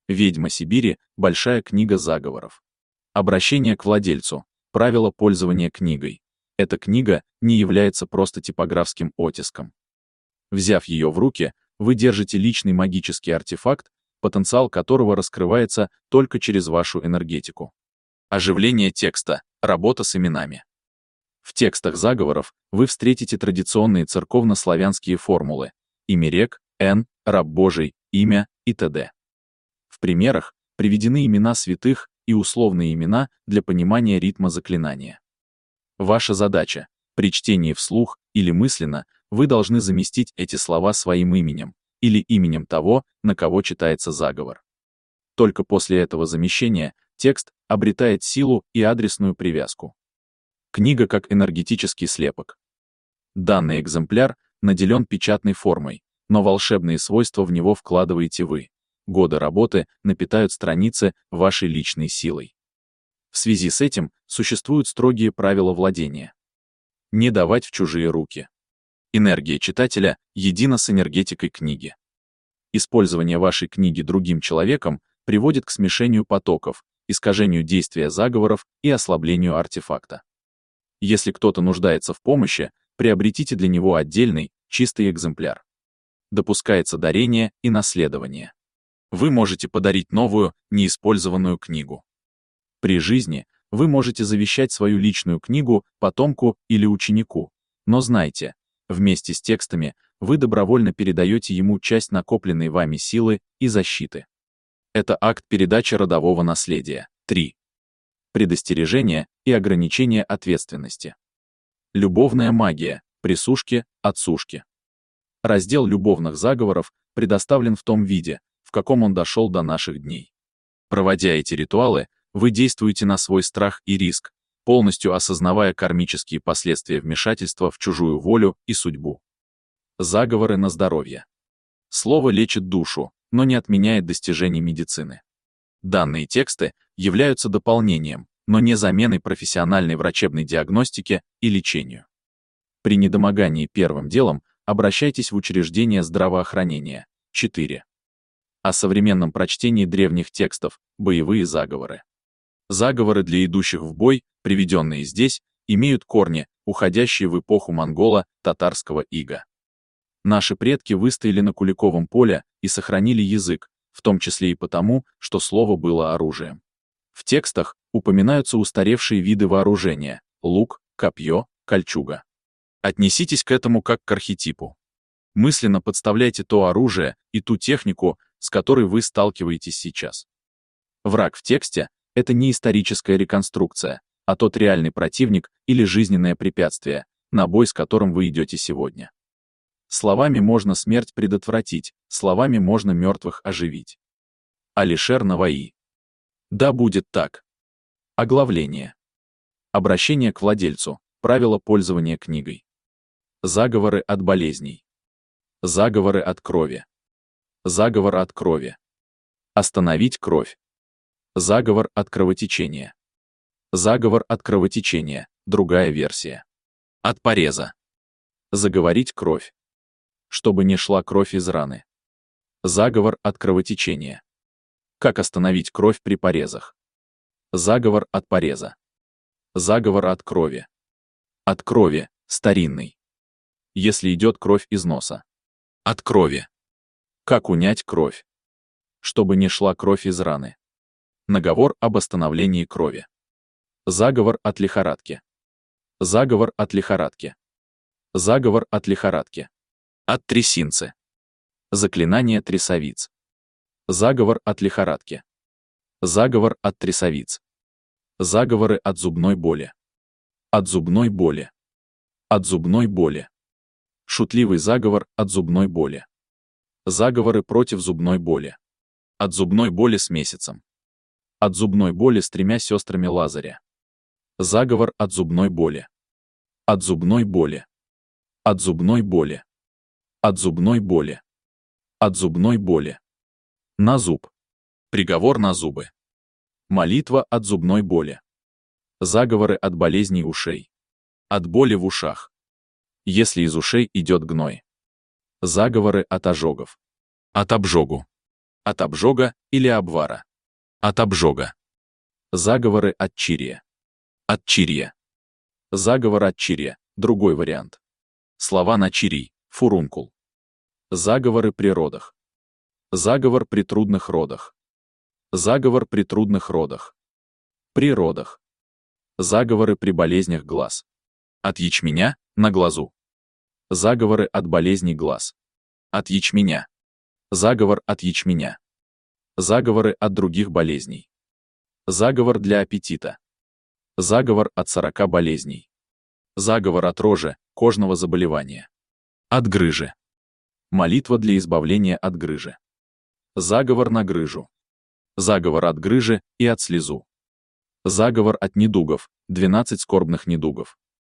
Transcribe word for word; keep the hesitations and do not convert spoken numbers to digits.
Ведьма Сибири. Большая книга заговоров. Обращение к владельцу. Правила пользования книгой. Эта книга не является просто типографским оттиском. Взяв ее в руки, вы держите личный магический артефакт, потенциал которого раскрывается только через вашу энергетику. Оживление текста. Работа с именами. В текстах заговоров вы встретите традиционные церковно-славянские формулы: имя рек, Н, раб Божий, имя и т.д. В примерах приведены имена святых и условные имена для понимания ритма заклинания. Ваша задача — при чтении вслух или мысленно вы должны заместить эти слова своим именем или именем того, на кого читается заговор. Только после этого замещения текст обретает силу и адресную привязку. Книга как энергетический слепок. Данный экземпляр наделен печатной формой, но волшебные свойства в него вкладываете вы. Годы работы напитают страницы вашей личной силой. В связи с этим существуют строгие правила владения. Не давать в чужие руки. Энергия читателя едина с энергетикой книги. Использование вашей книги другим человеком приводит к смешению потоков, искажению действия заговоров и ослаблению артефакта. Если кто-то нуждается в помощи, приобретите для него отдельный, чистый экземпляр. Допускается дарение и наследование. Вы можете подарить новую, неиспользованную книгу. При жизни вы можете завещать свою личную книгу потомку или ученику, но знайте, вместе с текстами вы добровольно передаете ему часть накопленной вами силы и защиты. Это акт передачи родового наследия. три. Предостережение и ограничение ответственности. Любовная магия, присушки, отсушки. Раздел любовных заговоров предоставлен в том виде, в каком он дошел до наших дней. Проводя эти ритуалы, вы действуете на свой страх и риск, полностью осознавая кармические последствия вмешательства в чужую волю и судьбу. Заговоры на здоровье. Слово лечит душу, но не отменяет достижений медицины. Данные тексты являются дополнением, но не заменой профессиональной врачебной диагностике и лечению. При недомогании первым делом обращайтесь в учреждение здравоохранения. четыре. О современном прочтении древних текстов, боевые заговоры. Заговоры для идущих в бой, приведенные здесь, имеют корни, уходящие в эпоху монголо-татарского ига. Наши предки выстояли на Куликовом поле и сохранили язык, в том числе и потому, что слово было оружием. В текстах упоминаются устаревшие виды вооружения — лук, копье, кольчуга. Отнеситесь к этому как к архетипу. Мысленно подставляйте то оружие и ту технику, с которой вы сталкиваетесь сейчас. Враг в тексте — это не историческая реконструкция, а тот реальный противник или жизненное препятствие, на бой с которым вы идете сегодня. Словами можно смерть предотвратить, словами можно мертвых оживить. Алишер Наваи. Да будет так. Оглавление. Обращение к владельцу. Правила пользования книгой. Заговоры от болезней. Заговоры от крови. Заговор от крови. Остановить кровь. Заговор от кровотечения. Заговор от кровотечения. Другая версия. От пореза. Заговорить кровь. Чтобы не шла кровь из раны. Заговор от кровотечения. Как остановить кровь при порезах. Заговор от пореза. Заговор от крови. От крови, старинный. Если идет кровь из носа. От крови. Как унять кровь. Чтобы не шла кровь из раны. Наговор об остановлении крови. Заговор от лихорадки. Заговор от лихорадки. Заговор от лихорадки. От трясинцы. Заклинание трясовиц. Заговор от лихорадки. Заговор от трясовиц. Заговоры от зубной боли. От зубной боли. От зубной боли. Шутливый заговор от зубной боли. Заговоры против зубной боли. От зубной боли с месяцем. От зубной боли с тремя сестрами Лазаря. Заговор от зубной боли. От зубной боли. От зубной боли. От зубной боли. От зубной боли. На зуб. Приговор на зубы. Молитва от зубной боли. Заговоры от болезней ушей. От боли в ушах. Если из ушей идет гной. Заговоры от ожогов. От обжогу. От обжога или обвара. От обжога. Заговоры от чирия. От чирия. Заговор от чирия. Другой вариант. Слова на чирий. Фурункул. Заговоры при родах. Заговор при трудных родах. Заговор при трудных родах. При родах. Заговоры при болезнях глаз. От ячменя на глазу. Заговоры от болезней глаз. От ячменя. Заговор от ячменя. Заговоры от других болезней. Заговор для аппетита. Заговор от сорока болезней. Заговор от рожи, кожного заболевания. От грыжи. Молитва для избавления от грыжи. Заговор на грыжу. Заговор от грыжи и от слезу. Заговор от недугов, двенадцать скорбных недугов.